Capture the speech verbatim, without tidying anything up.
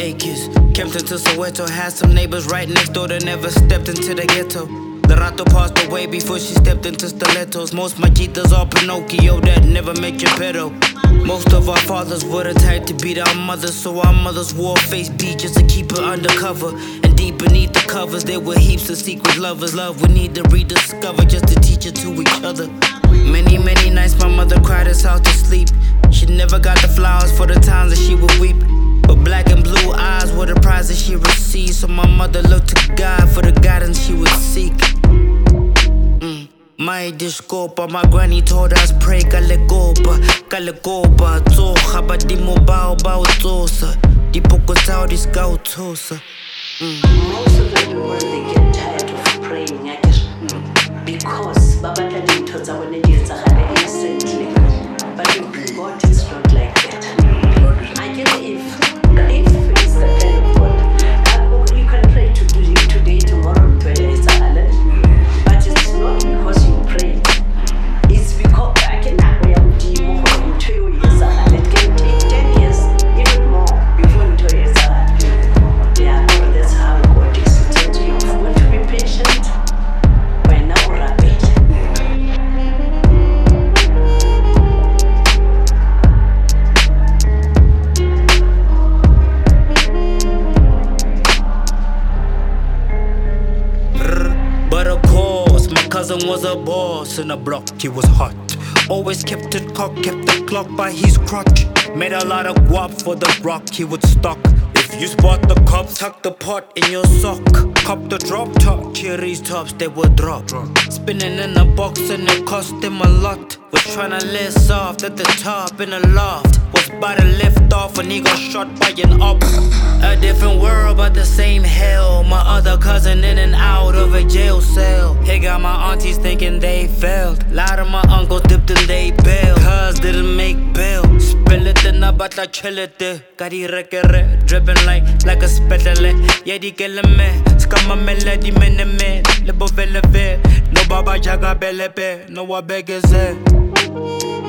acres. Kempton to Soweto, had some neighbors right next door that never stepped into the ghetto. The Rato passed away before she stepped into stilettos. Most majitas are Pinocchio that never make Geppetto. Most of our fathers were the type to beat our mothers, so our mothers wore face beat just to keep her undercover. And deep beneath the covers there were heaps of secret lovers. Love we need to rediscover just to teach it to each other. Many, many nights my mother cried us out to sleep. She never got the flowers for the times that she would weep, but black and blue eyes were the prizes she received. So my mother looked to God for the guidance she would seek. mm. My discopa, my granny told us pray kalegopa, kalegopa, tsoha, but di mo bao bao tsosa, di poko tao di skau tsosa. Most of them, when they get tired of praying, I guess, because Baba Tadi told us when they instantly, but God is not like that. I guess if if it's the kind of God, uh, you can pray to do it today, tomorrow, it's a halal, but it's not because you pray. It's because I can not wear a two years a halal. It can take ten years, even more, before two years a halal. Yeah, that's how God is. So you have to be patient. When now rapid. But of course, my cousin was a boss in the block, he was hot. Always kept it cocked, kept the clock by his crotch. Made a lot of guap for the rock he would stock. If you spot the cops, tuck the pot in your sock. Cop the drop top, cherries tops they would drop. Spinning in a box and it cost him a lot. Was tryna live soft at the top in the loft. Was about to lift off when he got shot by an op. A different world but the same hell. My other cousin in and out of a jail cell. He got my aunties thinking they failed. Lot of my uncles dipped in they bail. Cuz didn't make bail. Spill it in a batla chill it there. Kari rekere, dripping like like a spetale. Yedi keleme, skama melody meneme. Lebo veleve, no baba jaga belepe, no wa begeze.